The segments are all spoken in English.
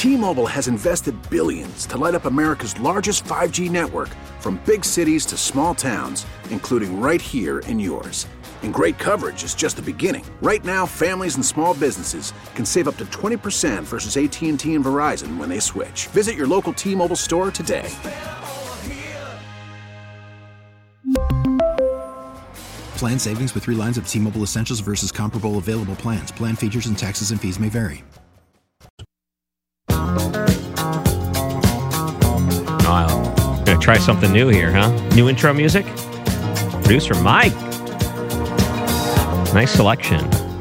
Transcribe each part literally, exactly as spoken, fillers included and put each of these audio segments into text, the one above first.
T-Mobile has invested billions to light up America's largest five G network, from big cities to small towns, including right here in yours. And great coverage is just the beginning. Right now, families and small businesses can save up to twenty percent versus A T and T and Verizon when they switch. Visit your local T-Mobile store today. Plan savings with three lines of T-Mobile Essentials versus comparable available plans. Plan features and taxes and fees may vary. Oh, gonna try something new here, huh? New intro music? Producer Mike. Nice selection.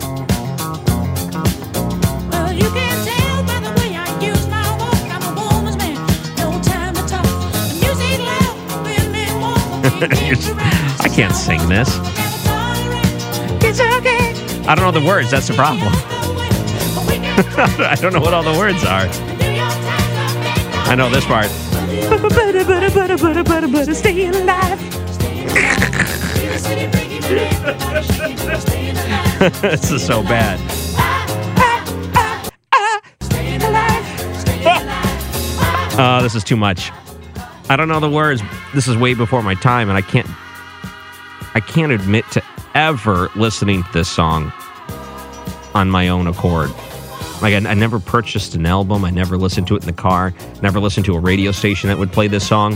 Well, you can tell by the way I use my walk. I'm a woman's man. No time to talk. The music loud, women walk. I can't sing this. It's okay. I don't know the words. That's the problem. I don't know what all the words are. I know this part. Staying alive. This is so bad. Uh, this is too much. I don't know the words. This is way before my time, and I can't. I can't admit to ever listening to this song on my own accord. Like, I, I never purchased an album. I never listened to it in the car. Never listened to a radio station that would play this song.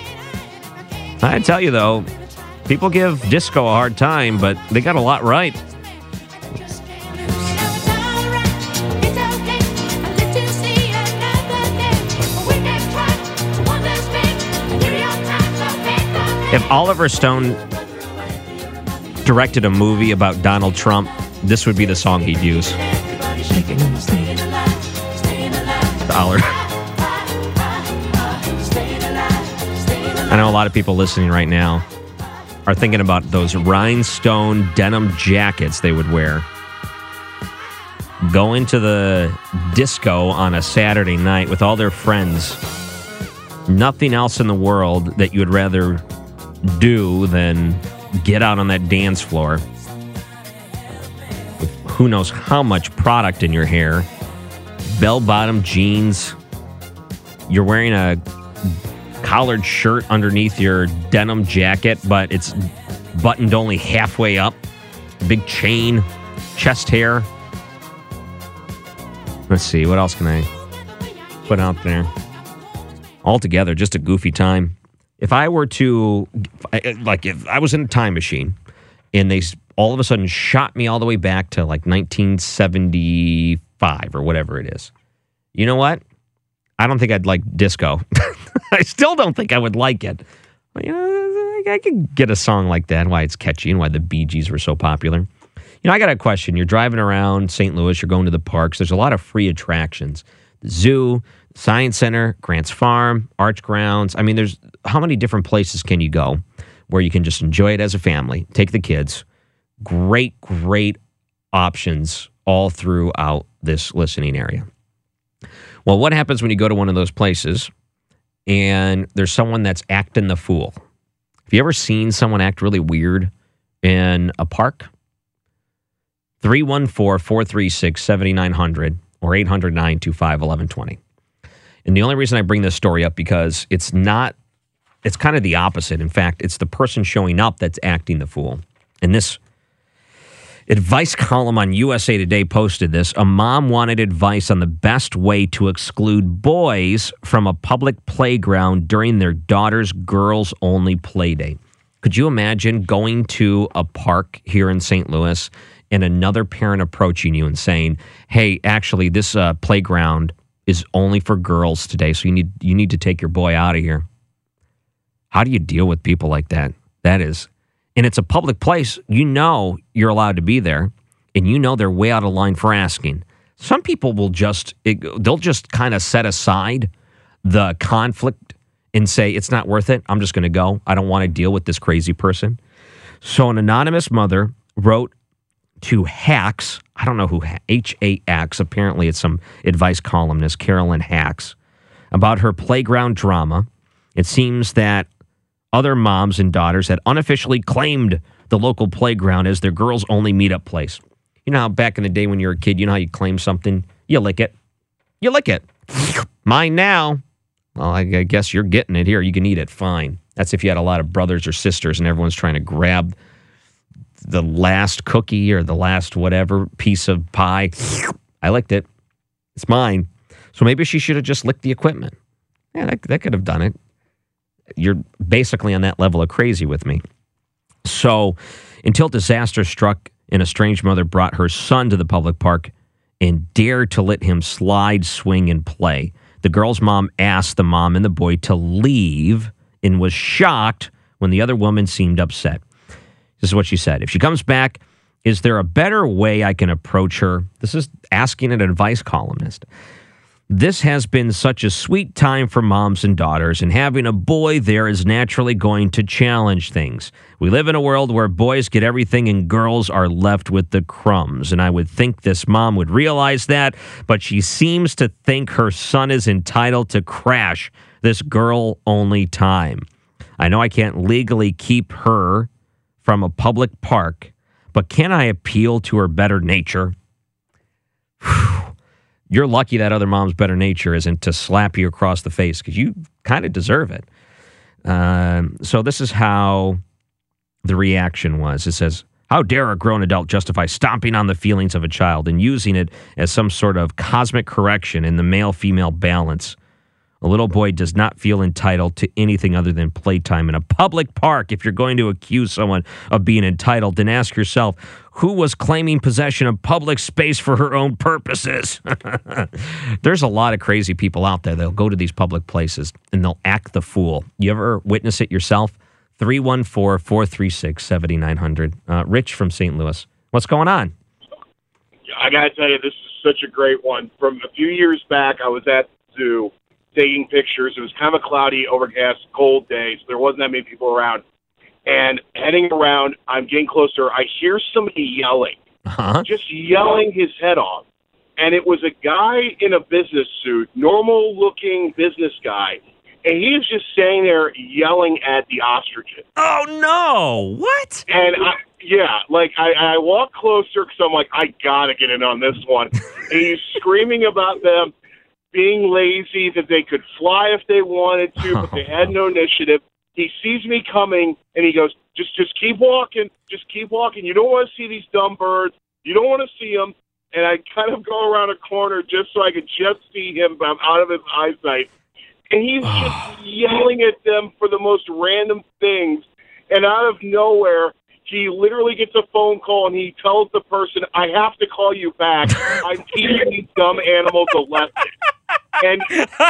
I tell you, though, people give disco a hard time, but they got a lot right. If Oliver Stone directed a movie about Donald Trump, this would be the song he'd use. Dollar. I know a lot of people listening right now are thinking about those rhinestone denim jackets they would wear. Go into the disco on a Saturday night with all their friends. Nothing else in the world that you would rather do than get out on that dance floor with who knows how much product in your hair, bell-bottom jeans, you're wearing a collared shirt underneath your denim jacket, but it's buttoned only halfway up, big chain, chest hair. Let's see, what else can I put out there? Altogether, just a goofy time. If I were to, like, if I was in a time machine and they all of a sudden shot me all the way back to like nineteen seventy-five or whatever it is, you know what? I don't think I'd like disco. I still don't think I would like it. But, you know, I could get a song like that, why it's catchy and why the Bee Gees were so popular. You know, I got a question. You're driving around Saint Louis, you're going to the parks. There's a lot of free attractions. The zoo, Science Center, Grants Farm, Arch Grounds. I mean, there's how many different places can you go where you can just enjoy it as a family, take the kids. Great, great options all throughout this listening area. Well, what happens when you go to one of those places and there's someone that's acting the fool? Have you ever seen someone act really weird in a park? three one four, four three six, seven nine zero zero or eight hundred, nine two five, one one two zero. And the only reason I bring this story up because it's not, it's kind of the opposite. In fact, it's the person showing up that's acting the fool. And this advice column on U S A Today posted this. A mom wanted advice on the best way to exclude boys from a public playground during their daughter's girls-only play date. Could you imagine going to a park here in Saint Louis and another parent approaching you and saying, hey, actually, this uh, playground is only for girls today, so you need you need to take your boy out of here. How do you deal with people like that? That is, and it's a public place. You know you're allowed to be there, and you know they're way out of line for asking. Some people will just, it, they'll just kind of set aside the conflict and say, it's not worth it. I'm just going to go. I don't want to deal with this crazy person. So an anonymous mother wrote to Hacks. I don't know who, H A X, apparently it's some advice columnist, Carolyn Hacks, about her playground drama. It seems that other moms and daughters had unofficially claimed the local playground as their girls-only meetup place. You know how back in the day when you were a kid, you know how you claim something? You lick it. You lick it. Mine now. Well, I, I guess you're getting it here. You can eat it. Fine. That's if you had a lot of brothers or sisters and everyone's trying to grab the last cookie or the last whatever piece of pie. I licked it. It's mine. So maybe she should have just licked the equipment. Yeah, that, that could have done it. You're basically on that level of crazy with me. So until disaster struck and a strange mother brought her son to the public park and dared to let him slide, swing, and play. The girl's mom asked the mom and the boy to leave and was shocked when the other woman seemed upset. This is what she said. If she comes back, is there a better way I can approach her? This is asking an advice columnist. This has been such a sweet time for moms and daughters, and having a boy there is naturally going to challenge things. We live in a world where boys get everything and girls are left with the crumbs, and I would think this mom would realize that, but she seems to think her son is entitled to crash this girl-only time. I know I can't legally keep her from a public park, but can I appeal to her better nature? Whew. You're lucky that other mom's better nature isn't to slap you across the face because you kind of deserve it. Um, so this is how the reaction was. It says, how dare a grown adult justify stomping on the feelings of a child and using it as some sort of cosmic correction in the male-female balance? A little boy does not feel entitled to anything other than playtime in a public park. If you're going to accuse someone of being entitled, then ask yourself, who was claiming possession of public space for her own purposes? There's a lot of crazy people out there. They'll go to these public places and they'll act the fool. You ever witness it yourself? three one four, four three six, seven nine zero zero. Uh, Rich from Saint Louis. What's going on? I got to tell you, this is such a great one. From a few years back, I was at the zoo taking pictures. It was kind of a cloudy, overcast, cold day, so there wasn't that many people around. And heading around, I'm getting closer. I hear somebody yelling, Uh-huh. just yelling his head off. And it was a guy in a business suit, normal-looking business guy. And he was just standing there yelling at the ostriches. Oh, no. What? And, I, yeah, like, I, I walk closer because I'm like, I got to get in on this one. And he's screaming about them being lazy, that they could fly if they wanted to, but they had no initiative. He sees me coming, and he goes, just just keep walking, just keep walking. You don't want to see these dumb birds. You don't want to see them. And I kind of go around a corner just so I could just see him, but I'm out of his eyesight. And he's just yelling at them for the most random things. And out of nowhere, he literally gets a phone call, and he tells the person, I have to call you back. I'm teaching these dumb animals a lesson. And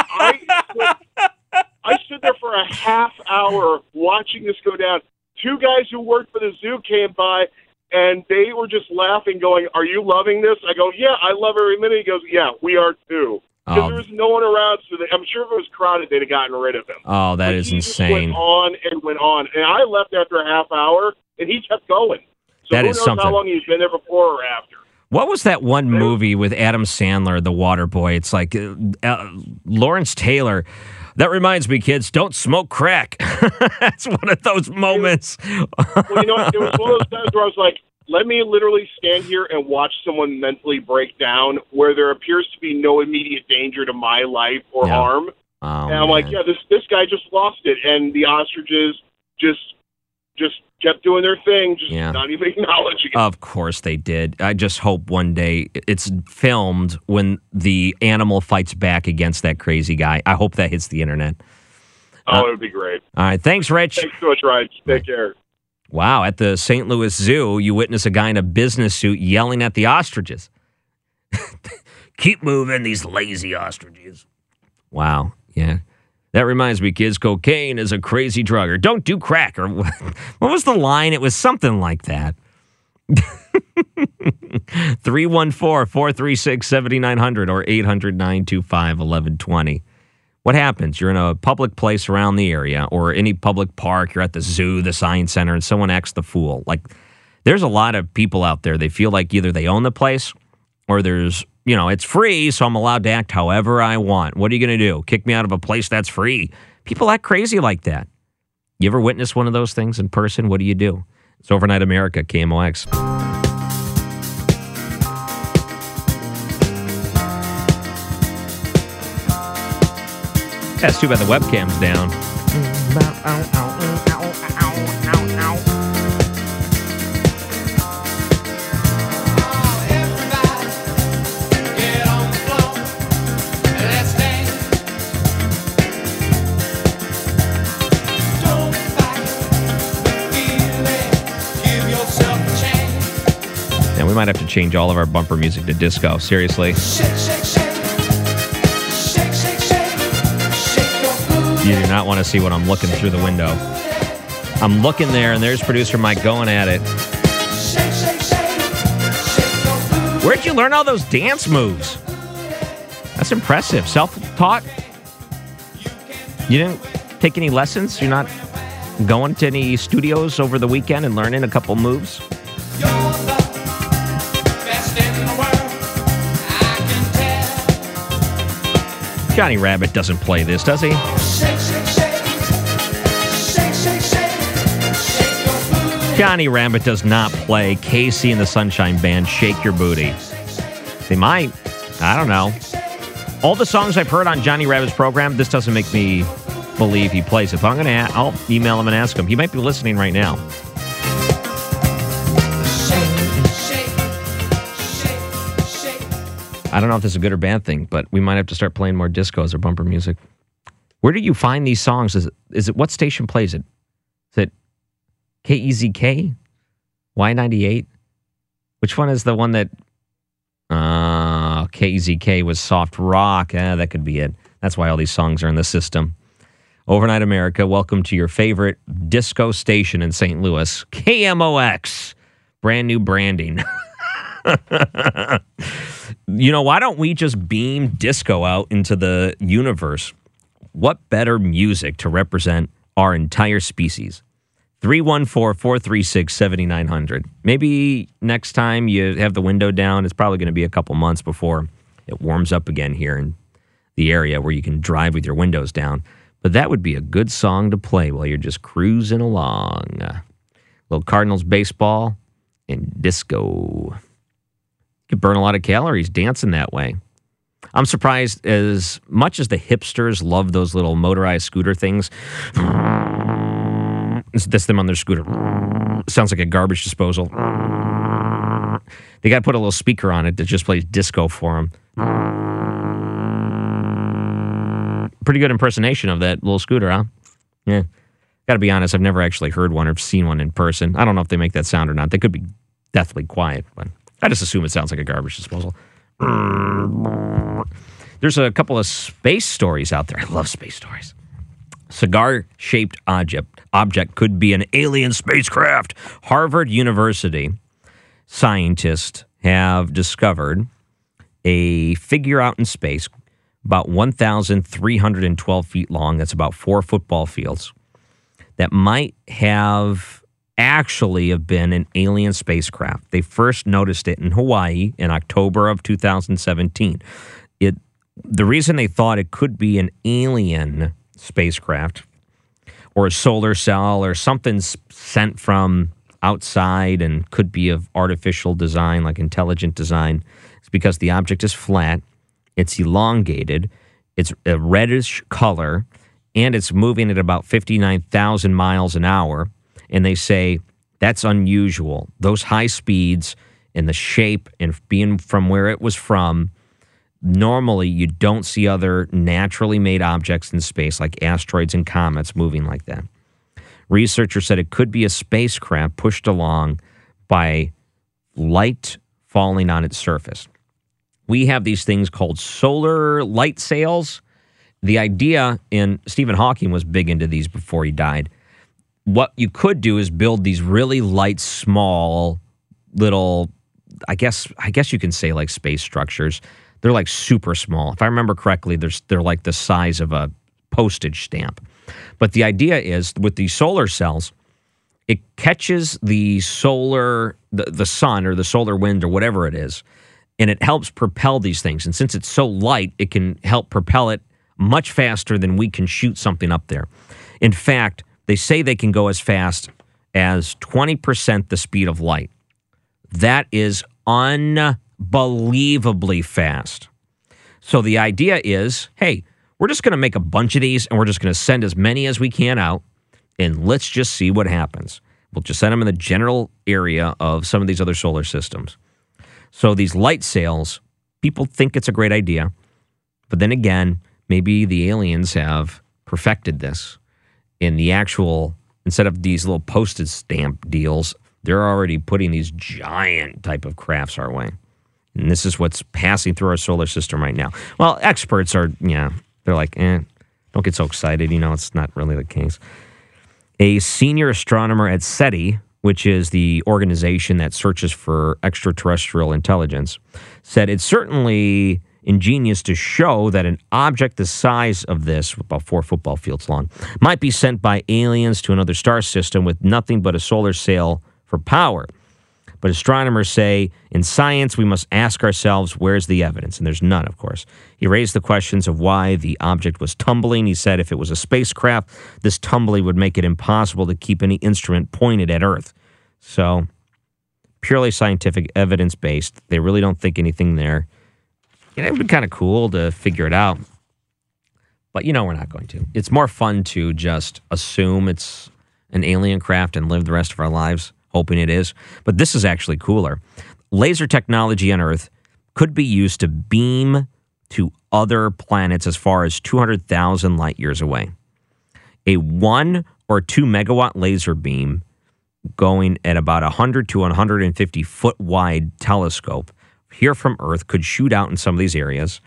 I stood, I stood there for a half hour watching this go down. Two guys who worked for the zoo came by, and they were just laughing, going, are you loving this? I go, yeah, I love every minute. He goes, yeah, we are too. Because Oh. there was no one around, so they, I'm sure if it was crowded, they'd have gotten rid of him. Oh, that But is he just insane. went on and went on. And I left after a half hour, and he kept going. So That who is knows something. how long he's been there before or after. What was that one movie with Adam Sandler, The Water Boy? It's like uh, uh, Lawrence Taylor. That reminds me, kids, don't smoke crack. That's one of those moments. Well, you know, it was one of those times where I was like, let me literally stand here and watch someone mentally break down where there appears to be no immediate danger to my life or Yeah. harm. Oh, And I'm like, man. yeah, this this guy just lost it. And the ostriches just just kept doing their thing, just Yeah. not even acknowledging it. Of course they did. I just hope one day it's filmed when the animal fights back against that crazy guy. I hope that hits the internet. oh, it would be great. All right. Thanks, Rich. Thanks so much, Ryan. Take care. Wow. At the Saint Louis Zoo, you witness a guy in a business suit yelling at the ostriches. Keep moving, these lazy ostriches. Wow. Yeah. That reminds me, kids, cocaine is a crazy drug. Or don't do crack. Or what was the line? It was something like that. three one four, four three six, seven nine zero zero or eight hundred, nine two five, one one two zero. What happens? You're in a public place around the area or any public park. You're at the zoo, the science center, and someone acts the fool. Like, there's a lot of people out there. They feel like either they own the place or there's, you know, it's free, so I'm allowed to act however I want. What are you going to do? Kick me out of a place that's free? People act crazy like that. You ever witness one of those things in person? What do you do? It's Overnight America, K M O X. Yeah, it's too bad the webcam's down. And we might have to change all of our bumper music to disco. Seriously. You do not want to see what I'm looking through the window. I'm looking there, and there's producer Mike going at it. Where'd you learn all those dance moves? That's impressive. Self-taught? You didn't take any lessons? You're not going to any studios over the weekend and learning a couple moves? Johnny Rabbit doesn't play this, does he? Johnny Rabbit does not play Casey and the Sunshine Band, Shake Your Booty. They might. I don't know. All the songs I've heard on Johnny Rabbit's program, this doesn't make me believe he plays it. But I'm going to, I'll email him and ask him. He might be listening right now. I don't know if this is a good or bad thing, but we might have to start playing more disco as our bumper music. Where do you find these songs? Is it, is it what station plays it? Is it K E Z K? Y ninety-eight? Which one is the one that... Uh, K E Z K was soft rock. Eh, that could be it. That's why all these songs are in the system. Overnight America, welcome to your favorite disco station in Saint Louis. K M O X. Brand new branding. You know, why don't we just beam disco out into the universe? What better music to represent our entire species? three one four, four three six, seven nine zero zero. Maybe next time you have the window down, it's probably going to be a couple months before it warms up again here in the area where you can drive with your windows down. But that would be a good song to play while you're just cruising along. A little Cardinals baseball and disco. You could burn a lot of calories dancing that way. I'm surprised, as much as the hipsters love those little motorized scooter things. That's them on their scooter. Sounds like a garbage disposal. They got to put a little speaker on it that just plays disco for them. Pretty good impersonation of that little scooter, huh? Yeah. Got to be honest, I've never actually heard one or seen one in person. I don't know if they make that sound or not. They could be deathly quiet, but I just assume it sounds like a garbage disposal. There's a couple of space stories out there. I love space stories. Cigar-shaped object object could be an alien spacecraft. Harvard University scientists have discovered a figure out in space about one thousand three hundred twelve feet long. That's about four football fields. That might have actually have been an alien spacecraft. They first noticed it in Hawaii in October of two thousand seventeen. It, the reason they thought it could be an alien spacecraft or a solar cell or something sent from outside and could be of artificial design, like intelligent design, is because the object is flat, it's elongated, it's a reddish color, and it's moving at about fifty-nine thousand miles an hour. And they say that's unusual. Those high speeds and the shape and being from where it was from, normally you don't see other naturally made objects in space like asteroids and comets moving like that. Researchers said it could be a spacecraft pushed along by light falling on its surface. We have these things called solar light sails. The idea, and Stephen Hawking was big into these before he died, what you could do is build these really light, small, little, I guess I guess you can say like space structures. They're like super small. If I remember correctly, they're, they're like the size of a postage stamp. But the idea is with these solar cells, it catches the solar, the, the sun or the solar wind or whatever it is, and it helps propel these things. And since it's so light, it can help propel it much faster than we can shoot something up there. In fact, they say they can go as fast as twenty percent the speed of light. That is unbelievably fast. So the idea is, hey, we're just going to make a bunch of these, and we're just going to send as many as we can out, and let's just see what happens. We'll just send them in the general area of some of these other solar systems. So these light sails, people think it's a great idea, but then again, maybe the aliens have perfected this in the actual, instead of these little postage stamp deals, they're already putting these giant type of crafts our way. And this is what's passing through our solar system right now. Well, experts are, yeah, they're like, eh, don't get so excited. You know, it's not really the case. A senior astronomer at SETI, which is the organization that searches for extraterrestrial intelligence, said it's certainly ingenious to show that an object the size of this, about four football fields long, might be sent by aliens to another star system with nothing but a solar sail for power. But astronomers say, in science, we must ask ourselves, where's the evidence? And there's none, of course. He raised the questions of why the object was tumbling. He said if it was a spacecraft, this tumbling would make it impossible to keep any instrument pointed at Earth. So, purely scientific, evidence-based. They really don't think anything there. You know, it would be kind of cool to figure it out. But, you know, we're not going to. It's more fun to just assume it's an alien craft and live the rest of our lives hoping it is. But this is actually cooler. Laser technology on Earth could be used to beam to other planets as far as two hundred thousand light years away. A one or two megawatt laser beam going at about one hundred to one hundred fifty foot wide telescope here from Earth could shoot out in some of these areas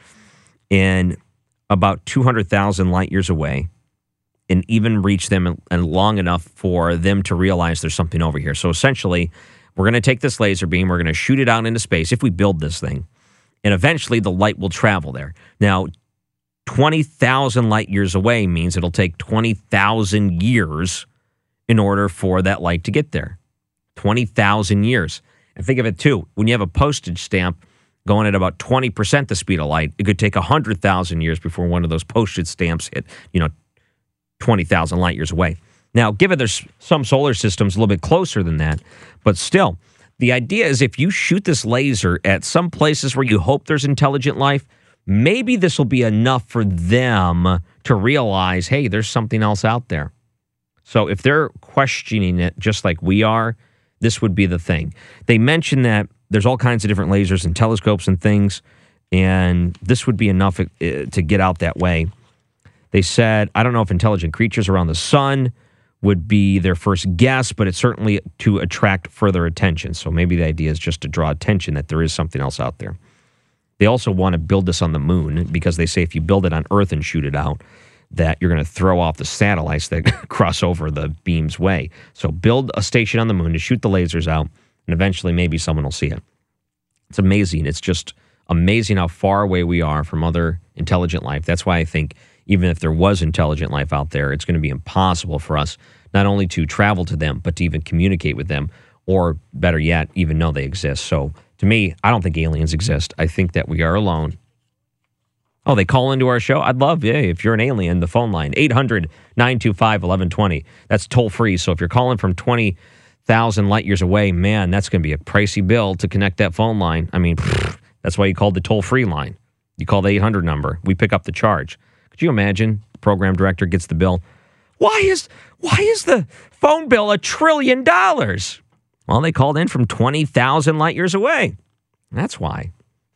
in about two hundred thousand light years away, and even reach them and long enough for them to realize there's something over here. So essentially, we're going to take this laser beam, we're going to shoot it out into space if we build this thing, and eventually the light will travel there. Now, twenty thousand light years away means it'll take twenty thousand years in order for that light to get there. twenty thousand years. And think of it, too. When you have a postage stamp going at about twenty percent the speed of light, it could take one hundred thousand years before one of those postage stamps hit, you know, twenty thousand light years away. Now, given there's some solar systems a little bit closer than that, but still, the idea is if you shoot this laser at some places where you hope there's intelligent life, maybe this will be enough for them to realize, hey, there's something else out there. So if they're questioning it just like we are, this would be the thing. They mentioned that there's all kinds of different lasers and telescopes and things, and this would be enough uh, to get out that way. They said, I don't know if intelligent creatures around the sun would be their first guess, but it's certainly to attract further attention. So maybe the idea is just to draw attention that there is something else out there. They also want to build this on the moon because they say if you build it on Earth and shoot it out, that you're going to throw off the satellites that cross over the beam's way. So build a station on the moon to shoot the lasers out, and eventually maybe someone will see it. It's amazing. It's just amazing how far away we are from other intelligent life. That's why I think even if there was intelligent life out there, it's going to be impossible for us not only to travel to them, but to even communicate with them, or better yet, even know they exist. So to me, I don't think aliens exist. I think that we are alone. Oh, they call into our show? I'd love, yeah, if you're an alien, the phone line, eight hundred, nine two five, eleven twenty. That's toll free. So if you're calling from twenty thousand light years away, man, that's going to be a pricey bill to connect that phone line. I mean, pfft, that's why you called the toll free line. You call the eight hundred number. We pick up the charge. Could you imagine the program director gets the bill? Why is why is the phone bill a trillion dollars? Well, they called in from twenty thousand light years away. That's why.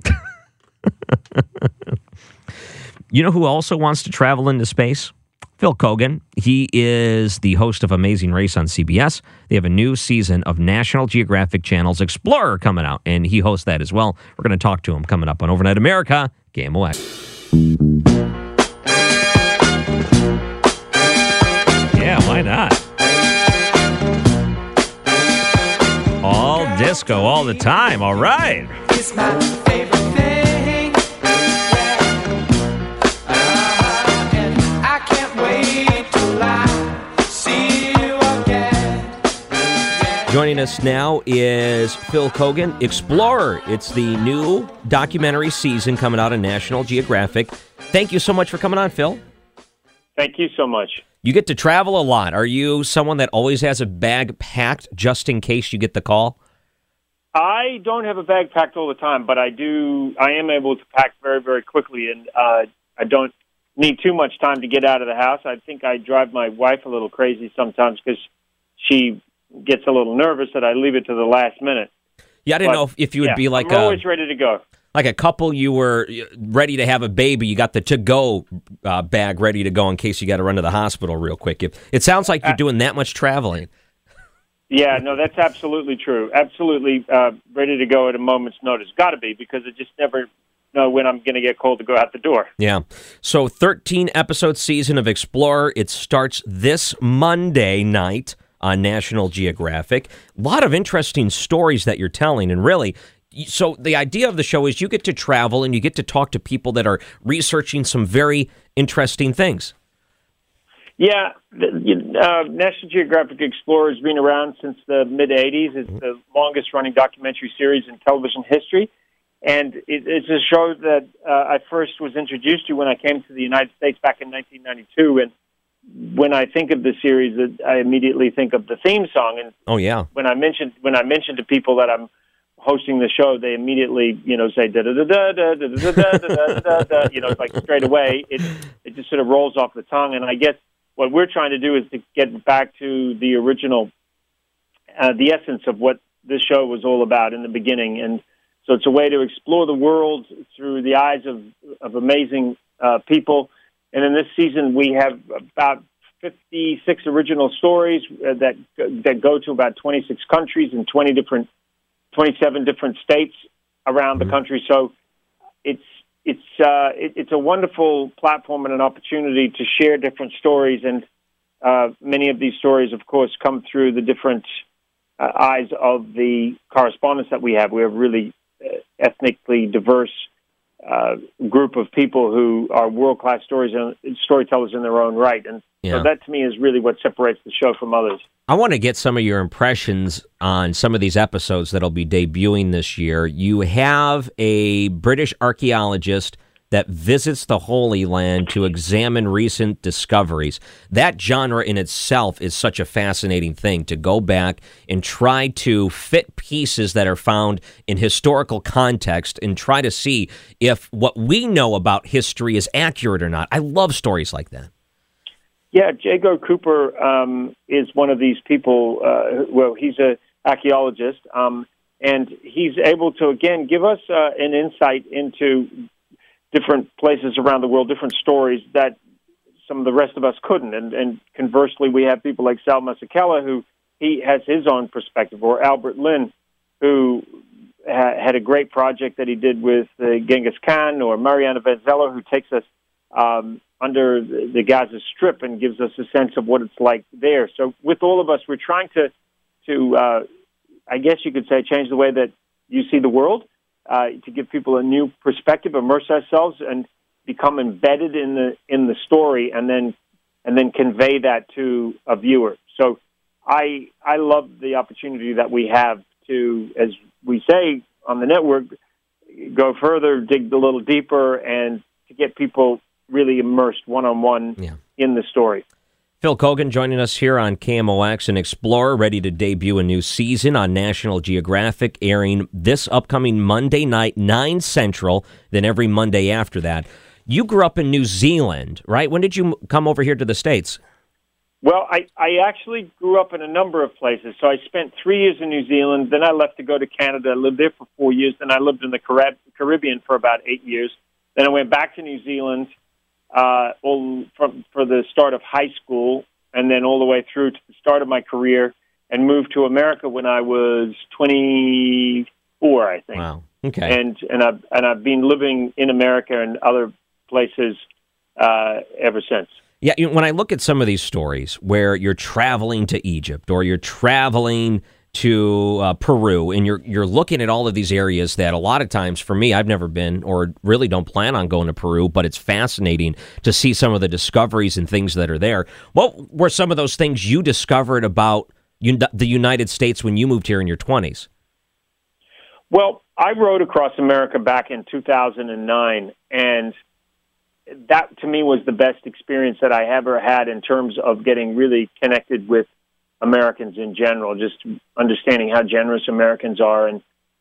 You know who also wants to travel into space? Phil Kogan. He is the host of Amazing Race on C B S. They have a new season of National Geographic Channel's Explorer coming out, and he hosts that as well. We're going to talk to him coming up on Overnight America, K M O X. Yeah, why not? All disco all the time. All right. It's my favorite thing. Joining us now is Phil Kogan, Explorer. It's the new documentary season coming out on National Geographic. Thank you so much for coming on, Phil. Thank you so much. You get to travel a lot. Are you someone that always has a bag packed just in case you get the call? I don't have a bag packed all the time, but I do. I am able to pack very, very quickly, and uh, I don't need too much time to get out of the house. I think I drive my wife a little crazy sometimes because she gets a little nervous that I leave it to the last minute. Yeah, I didn't But, know if, if you would yeah, be like I'm a, always ready to go. like a couple. You were ready to have a baby. You got the to-go uh, bag ready to go in case you got to run to the hospital real quick. If, it sounds like you're Uh, doing that much traveling. Yeah, no, that's absolutely true. Absolutely uh, ready to go at a moment's notice. Got to be, because I just never know when I'm going to get called to go out the door. Yeah. So thirteen episode season of Explorer. It starts this Monday night on National Geographic. A lot of interesting stories that you're telling, and really, so the idea of the show is you get to travel and you get to talk to people that are researching some very interesting things. Yeah, the, you- uh, National Geographic Explorer has been around since the mid-eighties. It's the longest-running documentary series in television history. And it, it's a show that uh, I first was introduced to when I came to the United States back in nineteen ninety-two. And when I think of the series, I immediately think of the theme song. And Oh, yeah. when I mentioned when I mentioned to people that I'm hosting the show, they immediately, you know, say da da da da da da da da da da da. You know, it's like straight away. It it just sort of rolls off the tongue. And I guess what we're trying to do is to get back to the original, uh, the essence of what this show was all about in the beginning. And so it's a way to explore the world through the eyes of of amazing uh, people. And in this season, we have about fifty-six original stories uh, that that go to about twenty-six countries and twenty different, twenty-seven different states around the country. So it's it's uh, it, it's a wonderful platform and an opportunity to share different stories. And uh, many of these stories, of course, come through the different uh, eyes of the correspondents that we have. We have really uh, ethnically diverse Uh, group of people who are world-class stories and storytellers in their own right. And Yeah. so that, to me, is really what separates the show from others. I want to get some of your impressions on some of these episodes that'll be debuting this year. You have a British archaeologist that visits the Holy Land to examine recent discoveries. That genre in itself is such a fascinating thing, to go back and try to fit pieces that are found in historical context and try to see if what we know about history is accurate or not. I love stories like that. Yeah, Jago Cooper um, is one of these people. Uh, well, he's an archaeologist, um, and he's able to, again, give us uh, an insight into different places around the world, different stories that some of the rest of us couldn't. And, and conversely, we have people like Sal Masekela, who he has his own perspective, or Albert Lynn, who ha- had a great project that he did with uh, Genghis Khan, or Mariana Vanzello, who takes us um, under the, the Gaza Strip and gives us a sense of what it's like there. So with all of us, we're trying to, to uh, I guess you could say, change the way that you see the world, uh, to give people a new perspective, immerse ourselves, and become embedded in the in the story, and then and then convey that to a viewer. So I I love the opportunity that we have to, as we say on the network, go further, dig a little deeper, and to get people really immersed one-on-one Yeah. in the story. Phil Kogan joining us here on K M O X and Explorer, ready to debut a new season on National Geographic, airing this upcoming Monday night, nine Central, then every Monday after that. You grew up in New Zealand, right? When did you m- come over here to the States? Well, I, I actually grew up in a number of places. So I spent three years in New Zealand. Then I left to go to Canada. I lived there for four years. Then I lived in the Carib- Caribbean for about eight years. Then I went back to New Zealand uh, all from, for the start of high school, and then all the way through to the start of my career, and moved to America when I was twenty-four, I think. Wow. Okay. And and I've and I've been living in America and other places uh, ever since. Yeah, you know, when I look at some of these stories where you're traveling to Egypt or you're traveling to uh, Peru, and you're you're looking at all of these areas that a lot of times, for me, I've never been or really don't plan on going to Peru, but it's fascinating to see some of the discoveries and things that are there. What were some of those things you discovered about un- the United States when you moved here in your twenties? Well, I rode across America back in two thousand nine, and that, to me, was the best experience that I ever had in terms of getting really connected with Americans in general, just understanding how generous Americans are, and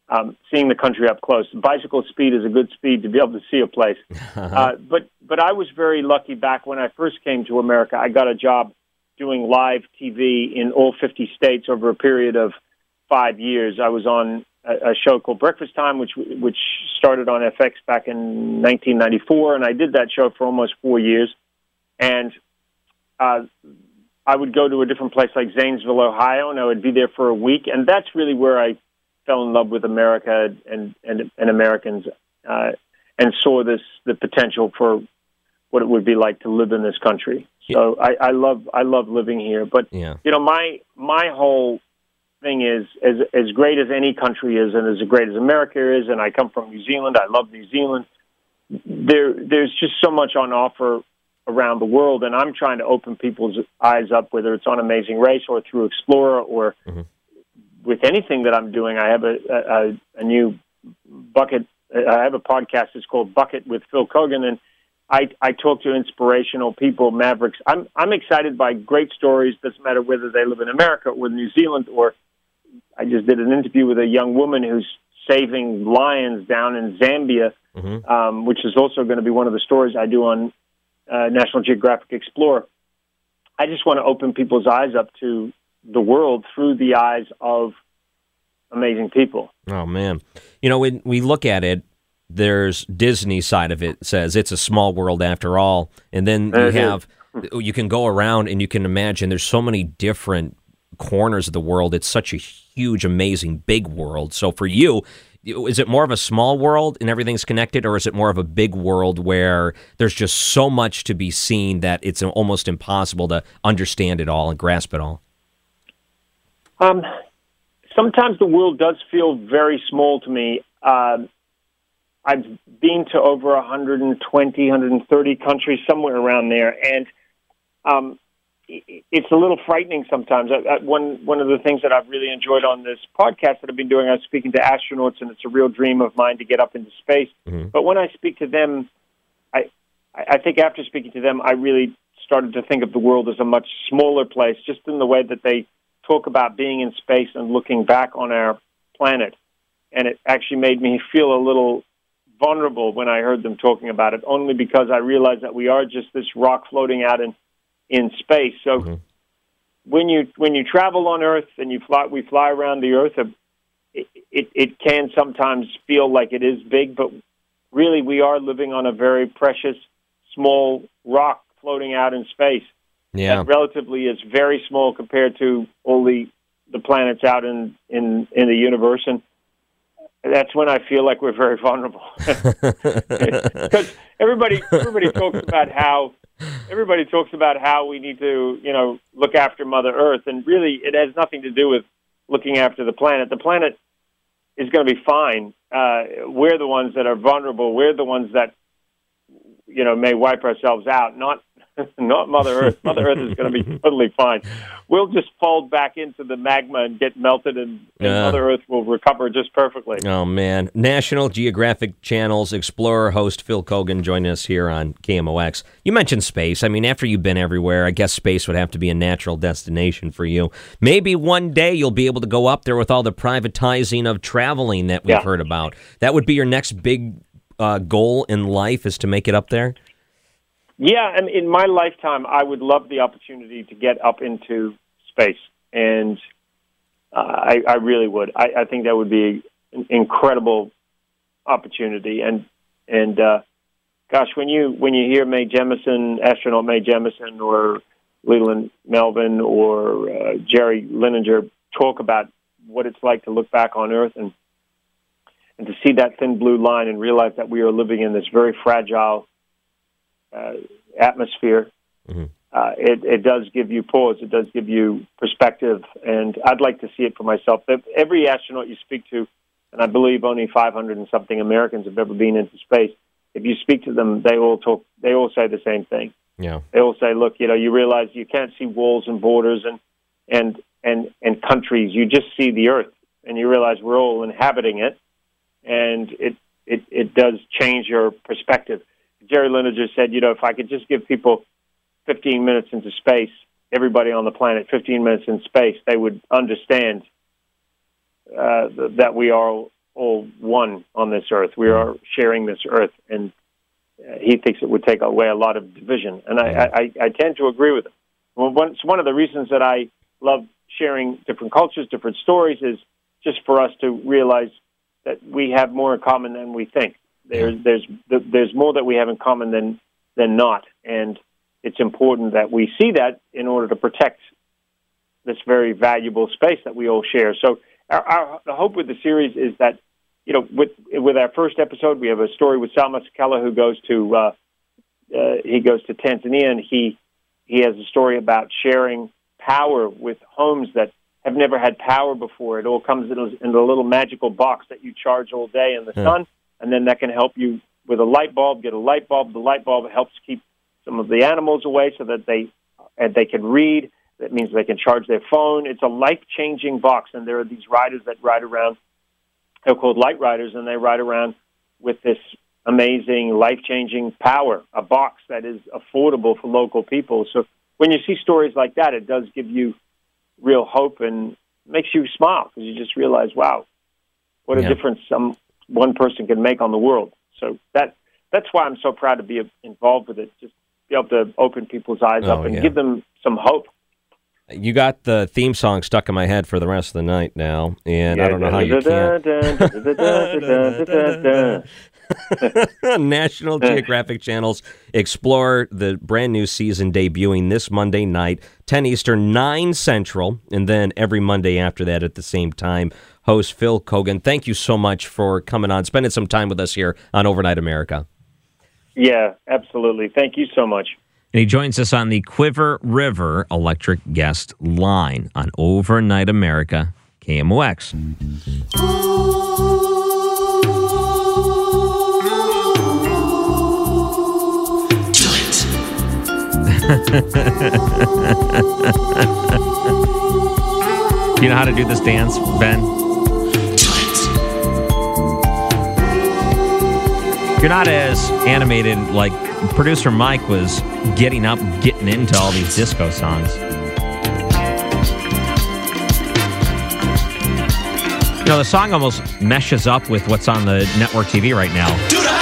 um, seeing the country up close. Bicycle speed is a good speed to be able to see a place. uh, but but I was very lucky back when I first came to America. I got a job doing live T V in all fifty states over a period of five years. I was on a, a show called Breakfast Time, which which started on F X back in nineteen ninety-four, and I did that show for almost four years. And uh, I would go to a different place like Zanesville, Ohio, and I would be there for a week. And that's really where I fell in love with America and, and, and Americans uh, and saw this the potential for what it would be like to live in this country. So I, I love I love living here. But, Yeah. you know, my my whole thing is, as, as great as any country is and as great as America is, and I come from New Zealand, I love New Zealand, there there's just so much on offer around the world, and I'm trying to open people's eyes up, whether it's on Amazing Race or through Explorer or Mm-hmm. with anything that I'm doing. I have a, a, a new bucket. I have a podcast. It's called Bucket with Phil Kogan, and I, I talk to inspirational people, mavericks. I'm I'm excited by great stories. Doesn't matter whether they live in America or New Zealand, or I just did an interview with a young woman who's saving lions down in Zambia, Mm-hmm. um, which is also going to be one of the stories I do on uh, National Geographic Explorer. I just want to open people's eyes up to the world through the eyes of amazing people. Oh, man. You know, when we look at it, there's Disney side of it says it's a small world after all. And then you It is. have, you can go around and you can imagine there's so many different corners of the world. It's such a huge, amazing, big world. So for you, is it more of a small world and everything's connected, or is it more of a big world where there's just so much to be seen that it's almost impossible to understand it all and grasp it all? Um, sometimes the world does feel very small to me. Um, I've been to over one hundred twenty, one hundred thirty countries, somewhere around there, and um, it- it's a little frightening sometimes. I, I, one one of the things that I've really enjoyed on this podcast that I've been doing, I'm speaking to astronauts, and it's a real dream of mine to get up into space. Mhm. But when I speak to them, I I think after speaking to them, I really started to think of the world as a much smaller place, just in the way that they talk about being in space and looking back on our planet. And it actually made me feel a little vulnerable when I heard them talking about it, only because I realized that we are just this rock floating out in, in space. So Mhm. when you when you travel on Earth and you fly, we fly around the Earth, uh, it, it, it can sometimes feel like it is big, but really we are living on a very precious, small rock floating out in space. Yeah. That relatively is very small compared to all the, the planets out in, in, in the universe. And that's when I feel like we're very vulnerable. Because everybody, everybody talks about how everybody talks about how we need to, you know, look after Mother Earth, and really it has nothing to do with looking after the planet. The planet is going to be fine. Uh, we're the ones that are vulnerable. We're the ones that, you know, may wipe ourselves out, not not Mother Earth. Mother Earth is going to be totally fine. We'll just fold back into the magma and get melted, and, and Yeah. Mother Earth will recover just perfectly. Oh, man. National Geographic Channel's Explorer host Phil Kogan joining us here on K M O X. You mentioned space. I mean, after you've been everywhere, I guess space would have to be a natural destination for you. Maybe one day you'll be able to go up there with all the privatizing of traveling that we've Yeah. heard about. That would be your next big uh, goal in life, is to make it up there? Yeah, and in my lifetime, I would love the opportunity to get up into space, and uh, I, I really would. I, I think that would be an incredible opportunity. And and uh, gosh, when you when you hear Mae Jemison, astronaut Mae Jemison, or Leland Melvin, or uh, Jerry Linenger talk about what it's like to look back on Earth and and to see that thin blue line and realize that we are living in this very fragile Uh, atmosphere, Mhm. uh, it, it does give you pause. It does give you perspective, and I'd like to see it for myself. If every astronaut you speak to, and I believe only five hundred and something Americans have ever been into space, if you speak to them, they all talk. They all say the same thing. Yeah. They all say, "Look, you know, you realize you can't see walls and borders and and and and countries. You just see the Earth, and you realize we're all inhabiting it, and it it, it does change your perspective." Jerry Linenger said, you know, if I could just give people fifteen minutes into space, everybody on the planet, fifteen minutes in space, they would understand uh, th- that we are all one on this earth. We are sharing this earth, and uh, he thinks it would take away a lot of division. And I, I, I tend to agree with him. Well, one, it's one of the reasons that I love sharing different cultures, different stories, is just for us to realize that we have more in common than we think. There's there's there's more that we have in common than than not, and it's important that we see that in order to protect this very valuable space that we all share. So our, our the hope with the series is that, you know, with with our first episode, we have a story with Salma Sakala, who goes to uh, uh, he goes to Tanzania, and he he has a story about sharing power with homes that have never had power before. It all comes in a, in a little magical box that you charge all day in the Yeah. sun, and then that can help you with a light bulb. Get a light bulb. The light bulb helps keep some of the animals away so that they and they can read. That means they can charge their phone. It's a life-changing box, and there are these riders that ride around. They're called light riders, and they ride around with this amazing, life-changing power, a box that is affordable for local people. So when you see stories like that, it does give you real hope and makes you smile, because you just realize, wow, what a Yeah. difference some one person can make on the world. So that that's why I'm so proud to be involved with it, just be able to open people's eyes Oh, up and yeah. give them some hope. You got the theme song stuck in my head for the rest of the night now, and I don't know how you can't. National Geographic Channel's Explore, the brand new season debuting this Monday night, ten Eastern, nine Central, and then every Monday after that at the same time. Host Phil Kogan, thank you so much for coming on, spending some time with us here on Overnight America. Yeah, absolutely. Thank you so much. And he joins us on the Quiver River Electric Guest Line on Overnight America, K M O X. Do you know how to do this dance, Ben? You're not as animated like producer Mike was getting up, getting into all these disco songs. You know, the song almost meshes up with what's on the network T V right now. Do the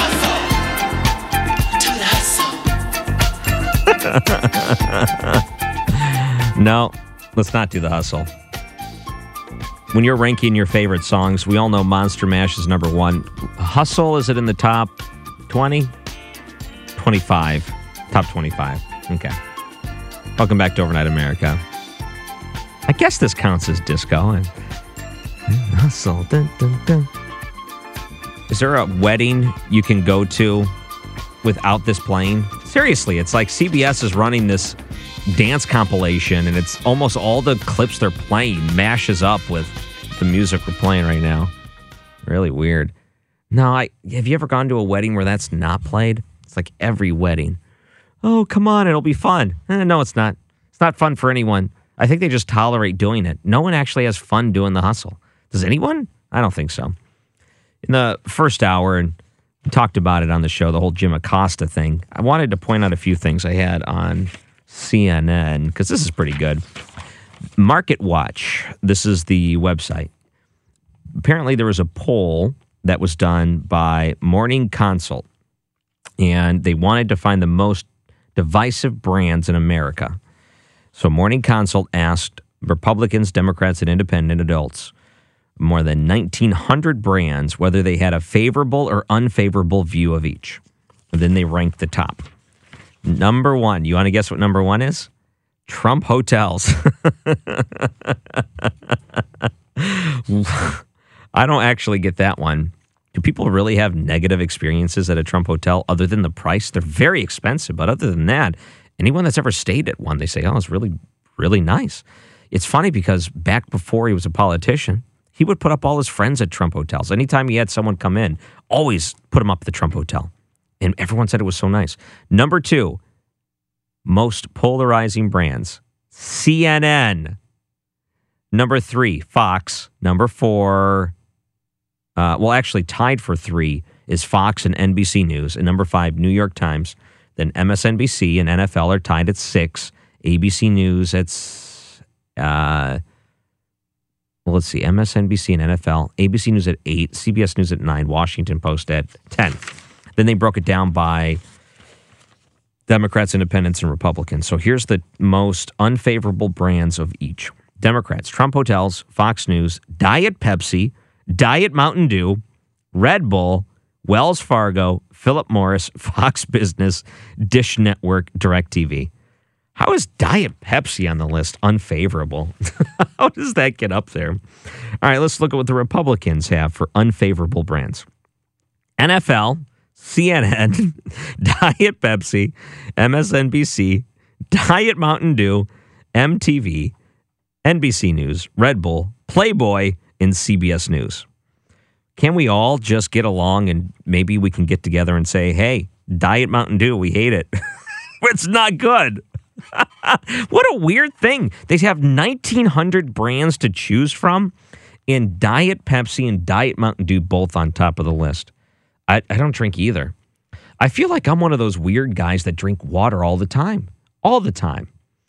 hustle. Do the hustle. No, let's not do the hustle. When you're ranking your favorite songs, we all know Monster Mash is number one. Hustle, is it in the top twenty? twenty-five. Top twenty-five. Okay. Welcome back to Overnight America. I guess this counts as disco. And hustle. Dun, dun, dun. Is there a wedding you can go to without this playing? Seriously, it's like C B S is running this dance compilation, and it's almost all the clips they're playing mashes up with the music we're playing right now. Really weird. No, I have you ever gone to a wedding where that's not played? It's like every wedding. Oh, come on, it'll be fun. Eh, no, it's not. It's not fun for anyone. I think they just tolerate doing it. No one actually has fun doing the hustle. Does anyone? I don't think so. In the first hour, and we talked about it on the show, the whole Jim Acosta thing, I wanted to point out a few things I had on C N N, because this is pretty good. Market Watch, this is the website. Apparently there was a poll that was done by Morning Consult, and they wanted to find the most divisive brands in America. So Morning Consult asked Republicans, Democrats, and independent adults more than nineteen hundred brands whether they had a favorable or unfavorable view of each. And then they ranked the top. Number one, you want to guess what number one is? Trump Hotels. I don't actually get that one. Do people really have negative experiences at a Trump hotel other than the price? They're very expensive, but other than that, anyone that's ever stayed at one, they say, oh, it's really, really nice. It's funny because back before he was a politician, he would put up all his friends at Trump hotels. Anytime he had someone come in, always put them up at the Trump hotel. And everyone said it was so nice. Number two, most polarizing brands, C N N. Number three, Fox. Number four, uh, well, actually tied for three is Fox and N B C News. And number five, New York Times. Then M S N B C and N F L are tied at six. A B C News, it's uh, well, let's see, M S N B C and N F L, A B C News at eight, C B S News at nine, Washington Post at ten. Then they broke it down by Democrats, Independents, and Republicans. So here's the most unfavorable brands of each. Democrats, Trump Hotels, Fox News, Diet Pepsi, Diet Mountain Dew, Red Bull, Wells Fargo, Philip Morris, Fox Business, Dish Network, DirecTV. How is Diet Pepsi on the list unfavorable? How does that get up there? All right, let's look at what the Republicans have for unfavorable brands. N F L, C N N, Diet Pepsi, M S N B C, Diet Mountain Dew, M T V, N B C News, Red Bull, Playboy, and C B S News. Can we all just get along and maybe we can get together and say, hey, Diet Mountain Dew, we hate it. It's not good. What a weird thing. They have nineteen hundred brands to choose from, and Diet Pepsi and Diet Mountain Dew both on top of the list. I, I don't drink either. I feel like I'm one of those weird guys that drink water all the time. All the time.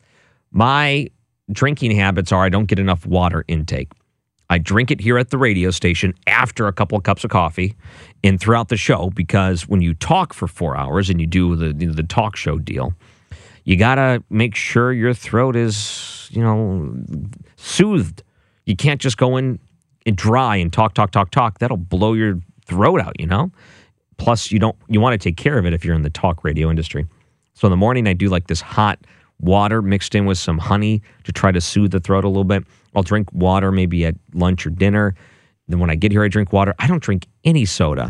My drinking habits are I don't get enough water intake. I drink it here at the radio station after a couple of cups of coffee and throughout the show, because when you talk for four hours and you do the, the talk show deal, you got to make sure your throat is, you know, soothed. You can't just go in and dry and talk, talk, talk, talk. That'll blow your throat out, you know? Plus, you don't you want to take care of it if you're in the talk radio industry. So in the morning, I do like this hot water mixed in with some honey to try to soothe the throat a little bit. I'll drink water maybe at lunch or dinner. Then when I get here, I drink water. I don't drink any soda.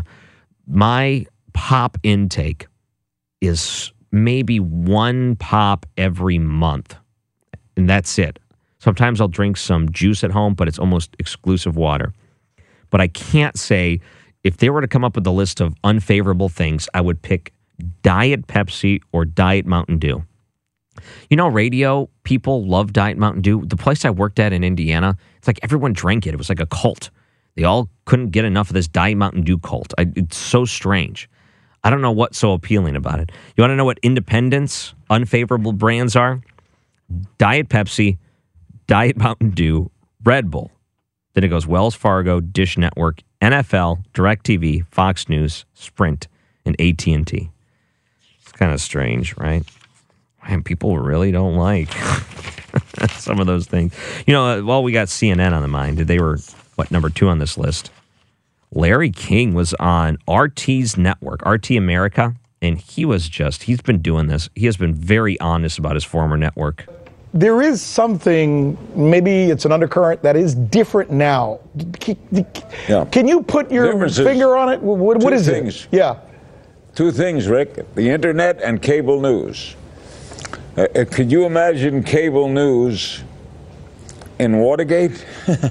My pop intake is maybe one pop every month, and that's it. Sometimes I'll drink some juice at home, but it's almost exclusive water. But I can't say, if they were to come up with a list of unfavorable things, I would pick Diet Pepsi or Diet Mountain Dew. You know, radio people love Diet Mountain Dew. The place I worked at in Indiana, it's like everyone drank it. It was like a cult. They all couldn't get enough of this Diet Mountain Dew cult. I, it's so strange. I don't know what's so appealing about it. You want to know what independents, unfavorable brands are? Diet Pepsi, Diet Mountain Dew, Red Bull. Then it goes Wells Fargo, Dish Network, N F L, DirecTV, Fox News, Sprint, and A T and T. It's kind of strange, right? Man, people really don't like some of those things. You know, well, we got C N N on the mind. They were, what, number two on this list. Larry King was on R T's network, R T America, and he was just, he's been doing this. He has been very honest about his former network. There is something, maybe it's an undercurrent, that is different now. Yeah. Can you put your finger on it? What, what is things. it? Yeah. Two things, Rick. The internet and cable news. Uh, could you imagine cable news in Watergate?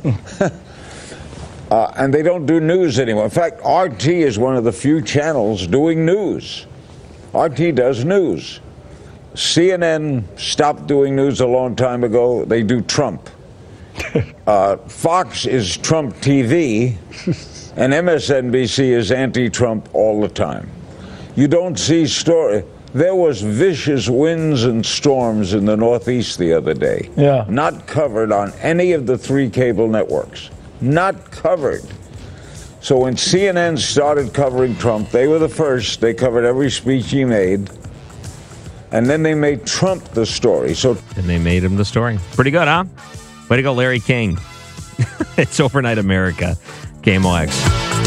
uh, and they don't do news anymore. In fact, R T is one of the few channels doing news. R T does news. C N N stopped doing news a long time ago. They do Trump. Uh, Fox is Trump T V, and M S N B C is anti-Trump all the time. You don't see story. There was vicious winds and storms in the Northeast the other day. Yeah. Not covered on any of the three cable networks. Not covered. So when C N N started covering Trump, they were the first. They covered every speech he made. And then they made Trump the story. So And they made him the story. Pretty good, huh? Way to go, Larry King. It's Overnight America. K M O X.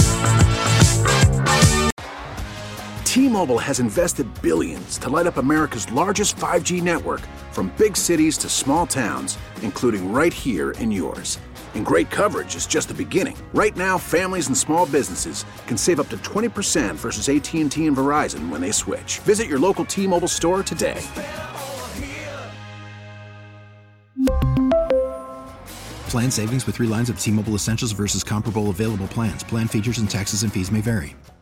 T-Mobile has invested billions to light up America's largest five G network, from big cities to small towns, including right here in yours. And great coverage is just the beginning. Right now, families and small businesses can save up to twenty percent versus A T and T and Verizon when they switch. Visit your local T-Mobile store today. Plan savings with three lines of T-Mobile Essentials versus comparable available plans. Plan features and taxes and fees may vary.